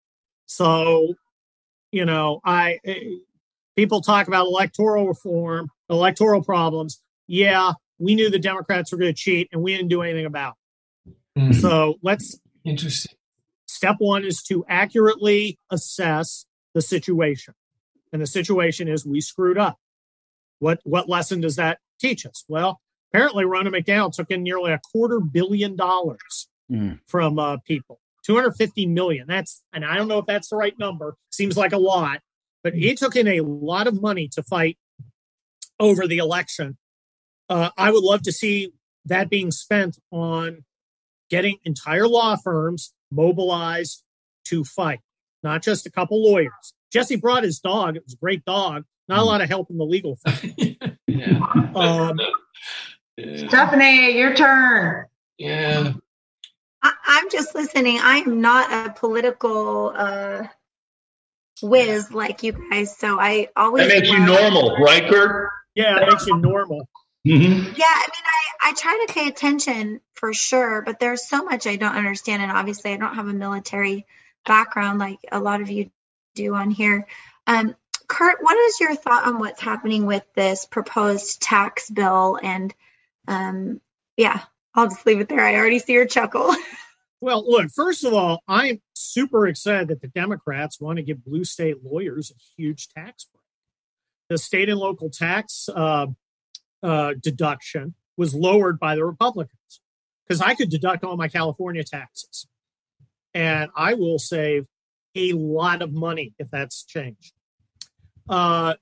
So, you know, I people talk about electoral reform, electoral problems. Yeah, we knew the Democrats were going to cheat, and we didn't do anything about it. Mm-hmm. So let's... Interesting. Step one is to accurately assess the situation. And the situation is we screwed up. What what lesson does that teach us? Well, apparently Ronna McDaniel took in nearly a quarter billion dollars mm. from uh, people. two hundred fifty million. That's, and I don't know if that's the right number. Seems like a lot. But he took in a lot of money to fight over the election. Uh, I would love to see that being spent on getting entire law firms mobilized to fight, not just a couple lawyers. Jesse brought his dog. It was a great dog. Not a lot of help in the legal field. yeah. Um, yeah. Stephanie, your turn. Yeah. I, I'm just listening. I am not a political uh, whiz like you guys, so I always... That makes you normal, right, Kurt? Yeah, it makes you normal. Mm-hmm. Yeah, I mean, I, I try to pay attention for sure, but there's so much I don't understand. And obviously, I don't have a military background like a lot of you do on here. Um, Kurt, what is your thought on what's happening with this proposed tax bill? And um, yeah, I'll just leave it there. I already see your chuckle. Well, look, first of all, I'm super excited that the Democrats want to give blue state lawyers a huge tax break. The state and local tax uh, uh, deduction was lowered by the Republicans because I could deduct all my California taxes. And I will save a lot of money if that's changed. Uh,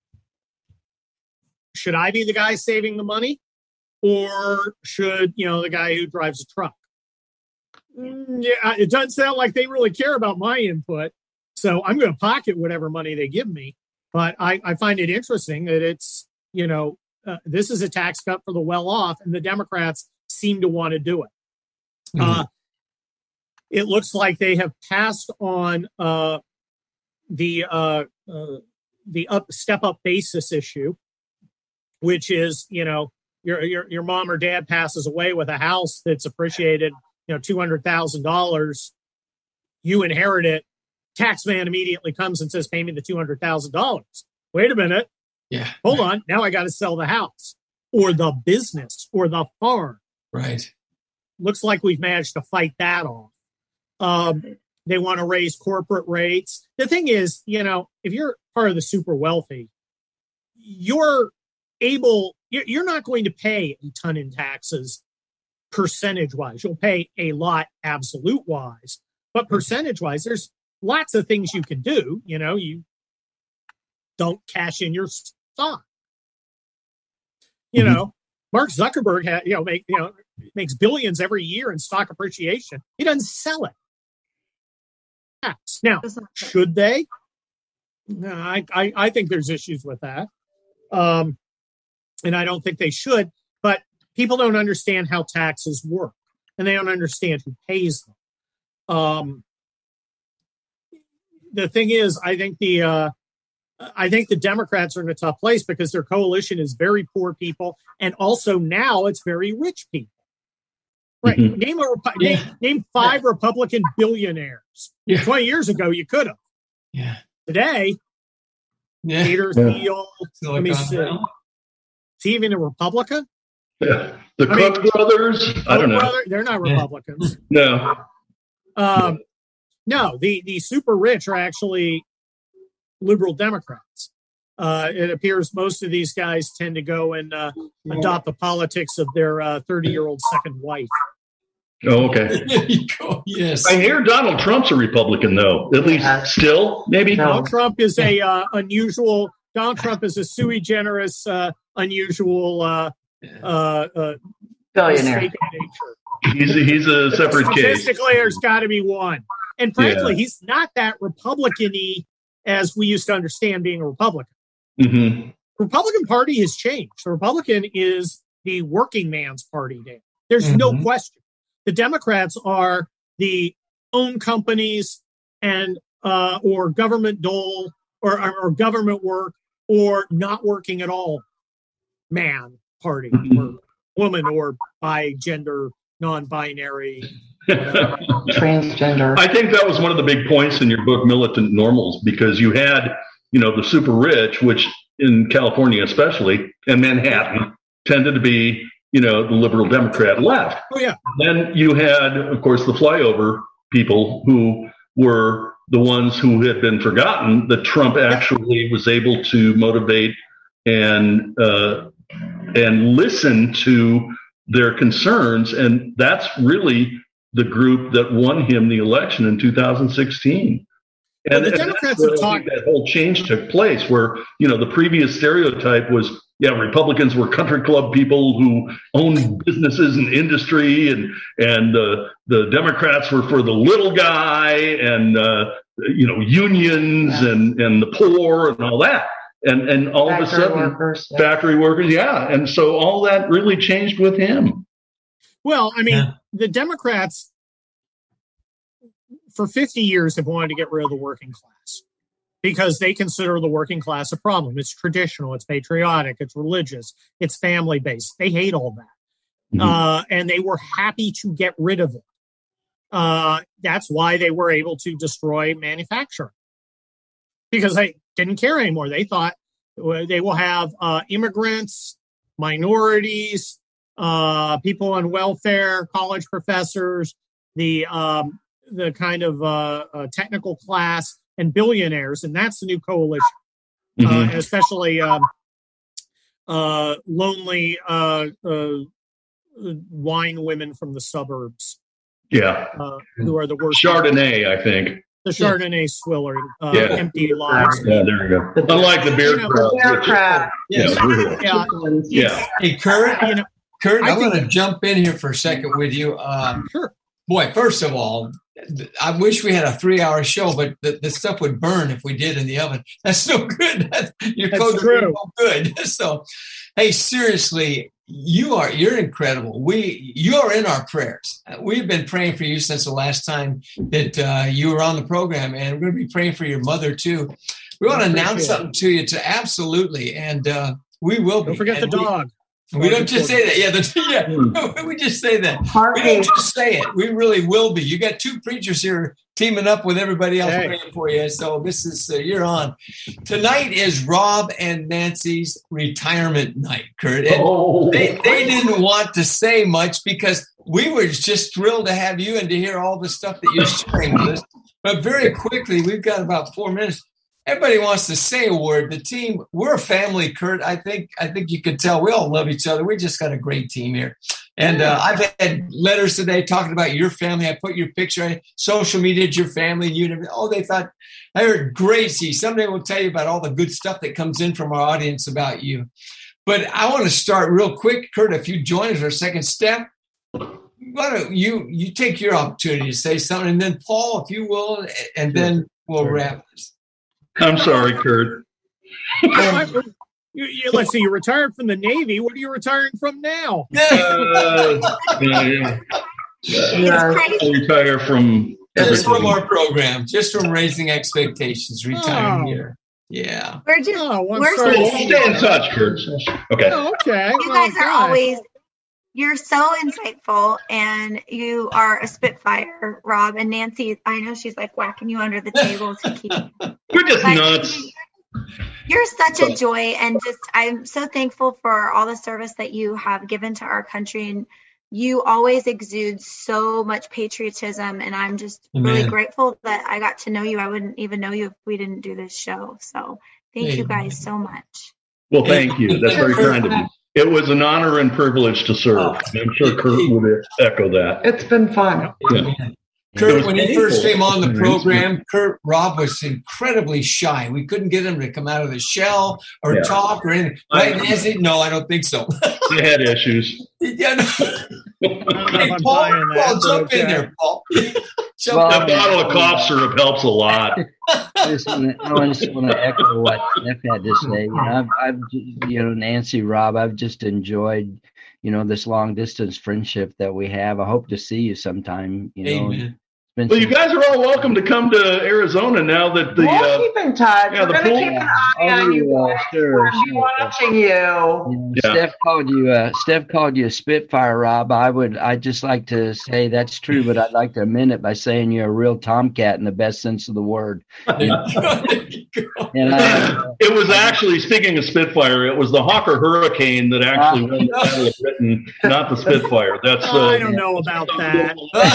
should I be the guy saving the money? Or should, you know, the guy who drives a truck? Mm, yeah, it doesn't sound like they really care about my input. So I'm going to pocket whatever money they give me. But I, I find it interesting that it's, you know, uh, this is a tax cut for the well-off, and the Democrats seem to want to do it. Mm-hmm. Uh, it looks like they have passed on uh, the uh, uh, the up step-up basis issue, which is, you know, your your your mom or dad passes away with a house that's appreciated, you know, two hundred thousand dollars. You inherit it. Taxman immediately comes and says, pay me the two hundred thousand dollars. Wait a minute. Yeah. Hold on. Now I got to sell the house or the business or the farm. Right. Looks like we've managed to fight that off. Um, they want to raise corporate rates. The thing is, you know, if you're part of the super wealthy, you're able, you're not going to pay a ton in taxes percentage wise. You'll pay a lot absolute wise, but percentage wise, there's lots of things you can do. You know, you don't cash in your stock. You mm-hmm. know, Mark Zuckerberg had, you know, make, you know, makes billions every year in stock appreciation. He doesn't sell it. Now, should they? No, I, I, I think there's issues with that. Um, and I don't think they should, but people don't understand how taxes work and they don't understand who pays them. Um, the thing is, I think the, uh, I think the Democrats are in a tough place because their coalition is very poor people. And also now it's very rich people. Right. Mm-hmm. Name, a, yeah. name, name five yeah. Republican billionaires. Yeah. twenty years ago, you could have. Yeah. Today, yeah. Peter yeah. Thiel, let me see. Is he even a Republican? Yeah. The I Koch mean, brothers? I don't know. Brother, they're not Republicans. No. Um, No, the, the super rich are actually liberal Democrats. Uh, it appears most of these guys tend to go and uh, adopt the politics of their uh, thirty-year-old second wife. Oh, okay. There you go. Yes. I hear Donald Trump's a Republican, though. At least Yeah. still, maybe. No. Donald Trump is a uh, unusual. Donald Trump is a sui generis, uh, unusual uh, uh, uh, Billionaire. mistake of nature. He's a, he's a separate case. Statistically, there's got to be one. And frankly, he's not that Republican-y as we used to understand being a Republican. Mm-hmm. The Republican Party has changed. The Republican is the working man's party now. There's mm-hmm. no question. The Democrats are the own companies and uh, or government dole or, or, or government work or not working at all man party Mm-hmm. or woman or bi gender non-binary Transgender. I think that was one of the big points in your book, Militant Normals, because you had, you know, the super rich, which in California especially, and Manhattan tended to be, you know, the liberal Democrat left. Oh, yeah. Then you had, of course, the flyover people who were the ones who had been forgotten that Trump actually was able to motivate and uh, and listen to their concerns. And that's really the group that won him the election in two thousand sixteen. And, well, the and Democrats have have talked. That whole change took place where, you know, the previous stereotype was, yeah, Republicans were country club people who owned businesses and industry, and and uh, the Democrats were for the little guy and, uh, you know, unions yeah. and, and the poor and all that. And and all factory of a sudden, workers, yeah. factory workers, yeah. And so all that really changed with him. Well, I mean, Yeah. the Democrats for fifty years have wanted to get rid of the working class because they consider the working class a problem. It's traditional, it's patriotic, it's religious, it's family-based. They hate all that. Mm-hmm. Uh, and they were happy to get rid of it. Uh, that's why they were able to destroy manufacturing. Because they didn't care anymore. They thought they will have uh, immigrants, minorities, uh, people on welfare, college professors, the um, the kind of uh, uh, technical class, and billionaires, and that's the new coalition. Mm-hmm. Uh, and especially um, uh, lonely uh, uh, wine women from the suburbs. Yeah, uh, who are the worst. Chardonnay, I think. The Chardonnay yeah. swiller, uh, yeah. empty lives. Yeah, there you go. Unlike the beer crowd. Beer crowd. Yeah, yeah. yeah. Hey, Kurt, you know, Kurt, I I'm think- going to jump in here for a second with you. Um, Sure. Boy, first of all, I wish we had a three-hour show, but the, the stuff would burn if we did in the oven. That's so good. That's, your That's code is true. so good. So, hey, seriously, you are you're incredible. We you are in our prayers. We've been praying for you since the last time that uh, you were on the program, and we're going to be praying for your mother too. We want to announce something to you, to absolutely, and uh, we will. Don't be. forget And the we- dog. We don't just say that. Yeah, the, yeah. We just say that. We Harvey. don't just say it. We really will be. You got two preachers here teaming up with everybody else Hey. praying for you. So this is, uh, you're on. Tonight is Rob and Nancy's retirement night, Kurt. And Oh. they, they didn't want to say much because we were just thrilled to have you and to hear all the stuff that you're sharing with us. But very quickly, we've got about four minutes. Everybody wants to say a word. The team, we're a family, Kurt. I think I think you can tell we all love each other. We just got a great team here. And uh, I've had letters today talking about your family. I put your picture on social media, your family. You, oh, they thought, I heard Gracie. Someday we'll tell you about all the good stuff that comes in from our audience about you. But I want to start real quick. Kurt, if you join us for a second step, why don't you, you take your opportunity to say something. And then Paul, if you will, and then we'll wrap this. I'm sorry, Kurt. you, you, let's see. You retired from the Navy. What are you retiring from now? Uh, yeah, yeah. Yeah. I retire from Just from everything. our program, just from Raising Expectations, retiring Oh. here. Yeah. We're just, Oh, I'm we're sorry. so We'll stay in touch, Kurt. Okay. Oh, okay. you Well, guys are gosh. always, you're so insightful, and you are a spitfire, Rob. And Nancy, I know she's like whacking you under the table to keep. We're just But nuts. You're such a joy, and just I'm so thankful for all the service that you have given to our country and you always exude so much patriotism, and I'm just Amen. really grateful that I got to know you. I wouldn't even know you if we didn't do this show. So thank Amen. you guys so much. Well, thank you. That's very kind of you. It was an honor and privilege to serve. I'm sure Kurt would echo that. It's been fun. Yeah. Kurt, when he first came on the program, Kurt Rob was incredibly shy. We couldn't get him to come out of the shell or Yeah. talk or anything. Right, Nancy? No, I don't think so. I had issues. Yeah, no. I don't know Hey, if I'm Paul, buying that. Paul, jump okay. in there, Paul. Jump Well, That bottle of cough syrup helps a lot. I just wanna- I just want to echo what Steph had to say. You know, I've, I've, you know, Nancy, Rob, I've just enjoyed, you know, this long distance friendship that we have. I hope to see you sometime. You know, Amen. It's been Well, you some- guys are all welcome to come to Arizona now that the We'll uh, keep in touch. yeah, We're the going to pool- keep an Yeah. eye Oh, on we you will. guys. Sure, We'll be sure. watching you. You know, Yeah. Steph called you. Uh, Steph called you a Spitfire, Rob. I would. I just like to say that's true, but I'd like to amend it by saying you're a real Tomcat in the best sense of the word. There you go. And I, it was actually, speaking of Spitfire, it was the Hawker Hurricane that actually won the Battle of Britain, not the Spitfire. That's Oh, I uh, don't know about that.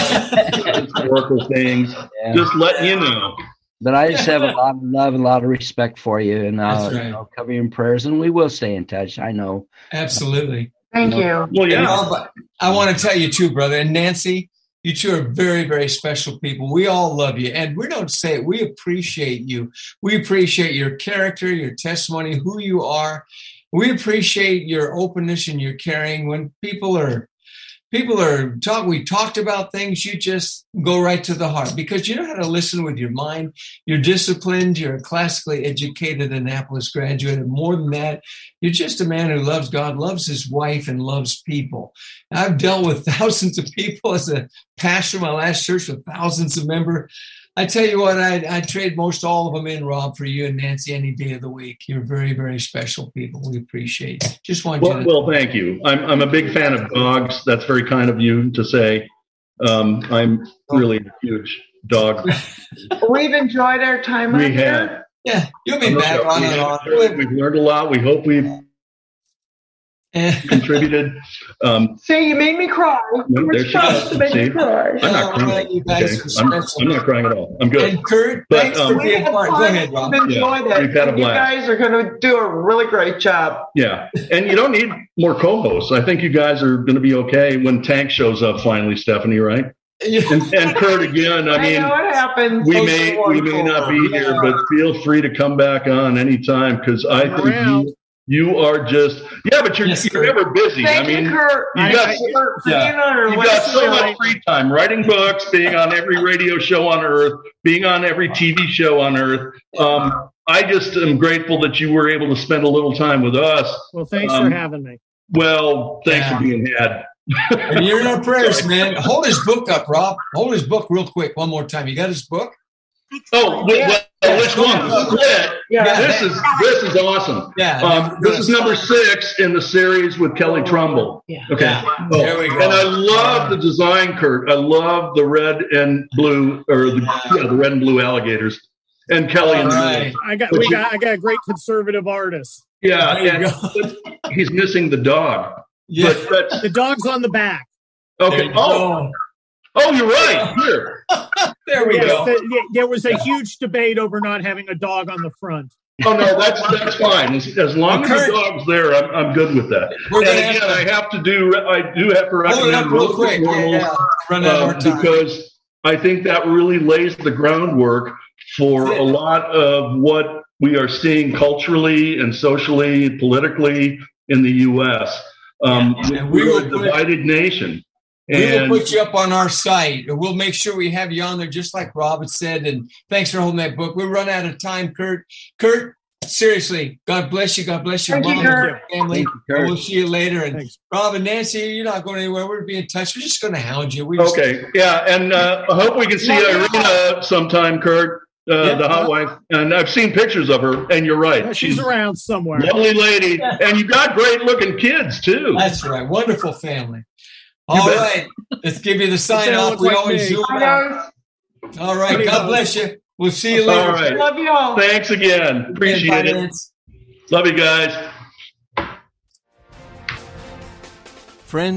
historical things. yeah. Just letting you know. But I just have a lot of love, and a lot of respect for you, and uh, That's right. you know, cover you in prayers, and we will stay in touch. I know. Absolutely. Thank you. Well, And yeah. Rob, I want to tell you too, brother, and Nancy, you two are very, very special people. We all love you, and we don't say it. We appreciate you. We appreciate your character, your testimony, who you are. We appreciate your openness and your caring. When people are people are talk, we talked about things. You just go right to the heart because you know how to listen with your mind. You're disciplined. You're a classically educated Annapolis graduate. And more than that, you're just a man who loves God, loves his wife, and loves people. I've dealt with thousands of people as a pastor, my last church with thousands of members. I tell you what, I'd, I'd trade most all of them in, Rob, for you and Nancy any day of the week. You're very, very special people. We appreciate it. Just want you Well, to well, thank you. I'm I'm a big fan of dogs. That's very kind of you to say. Um, I'm really a huge dog. We've enjoyed our time We on have. here. Yeah, you'll be back on and on. We've learned a lot. We hope we've contributed. Um, See, you made me cry. No, You were there she supposed goes. to make me See? cry. I'm not Oh, crying. you guys Okay? are I'm, special. I'm not crying at all. I'm good. And Kurt, But, thanks um, for We being had part. fun. Go ahead, Rob. We've enjoyed Yeah, it. we've had a You blast. guys are going to do a really great job. Yeah, and you don't need more co-hosts. I think you guys are going to be okay when Tank shows up finally, Stephanie. Right? And, and Kurt again. I I, mean, know what happens. we Those may are we may not be wonderful. here, but feel free to come back on anytime because I I'm think around. you, you are just yeah, but you're, Yes, you're Kurt. never busy. Thank I mean, you, Kurt. you I- got I- for yeah. being on our You've got so website. much free time writing books, being on every radio show on earth, being on every T V show on earth. Um, I just am grateful that you were able to spend a little time with us. Well, thanks Um, for having me. Well, thanks Yeah. for being had. And you're in our prayers, man. Hold his book up, Rob. Hold his book real quick one more time. You got his book? Oh, wait, Yeah. well, which one? The Split. Yeah. This is this is awesome. Yeah. Um, this is number six in the series with Kelly Trumbull. Yeah. Okay. Yeah. Oh, There we go. And I love the design, Kurt. I love the red and blue, or the, yeah, the red and blue alligators, and Kelly in All the right. middle. I got we got I got a great conservative artist. Yeah, There you and go. he's missing the dog. Yeah. But that's The dog's on the back. There okay. you Oh, go. oh, you're right. Here. There we Yes, go. the- yeah, there was a huge debate over not having a dog on the front. Oh no, that's that's fine. As, as long as Kurt- the dog's there, I'm I'm good with that. We're And gonna again, have to- I have to do I do have to Hold it recommend up real Roasted quick. Yeah, Normals, yeah. Run out of um, our time. because I think that really lays the groundwork for a lot of what we are seeing culturally and socially, politically in the U S. Um, Yeah, and we we're will a put- divided nation. We will And put you up on our site. And we'll make sure we have you on there, just like Robin said. And thanks for holding that book. We run out of time, Kurt. Kurt, seriously, God bless you. God bless your Thank you, mom and Kurt. your family. Thank you, Kurt. And we'll see you later. And Thanks. Rob and Nancy, you're not going anywhere. We're be in touch. We're just going to hound you. We just, okay, yeah, and uh, I hope we can see Irina sometime, Kurt, uh, Yeah. the hot wife. And I've seen pictures of her, and you're right. Yeah, she's around somewhere. Lovely lady, and you got great looking kids too. That's right. Wonderful family. All bet. right. Let's give you the sign They off. look We like always me. zoom I out. know. All right. Pretty God close. bless you. We'll see you later. All right. Love you all. Thanks again. Appreciate it. Finance. Love you guys. Friends,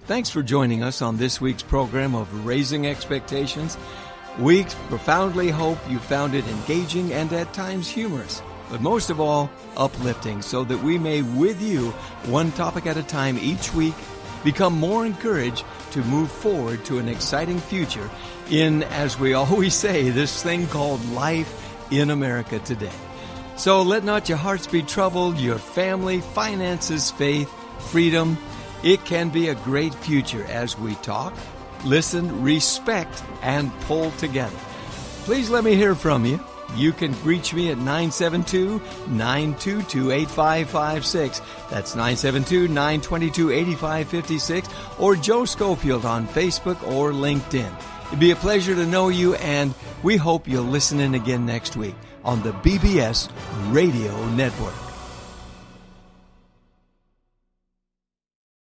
Thanks for joining us on this week's program of Raising Expectations. We profoundly hope you found it engaging and at times humorous, but most of all, uplifting, so that we may, with you, one topic at a time each week, become more encouraged to move forward to an exciting future in, as we always say, this thing called life in America today. So let not your hearts be troubled, your family, finances, faith, freedom. It can be a great future as we talk, listen, respect, and pull together. Please let me hear from you. You can reach me at nine seven two, nine two two, eight five five six. That's nine seven two, nine two two, eight five five six, or Joe Schofield on Facebook or LinkedIn. It'd be a pleasure to know you, and we hope you'll listen in again next week on the B B S Radio Network.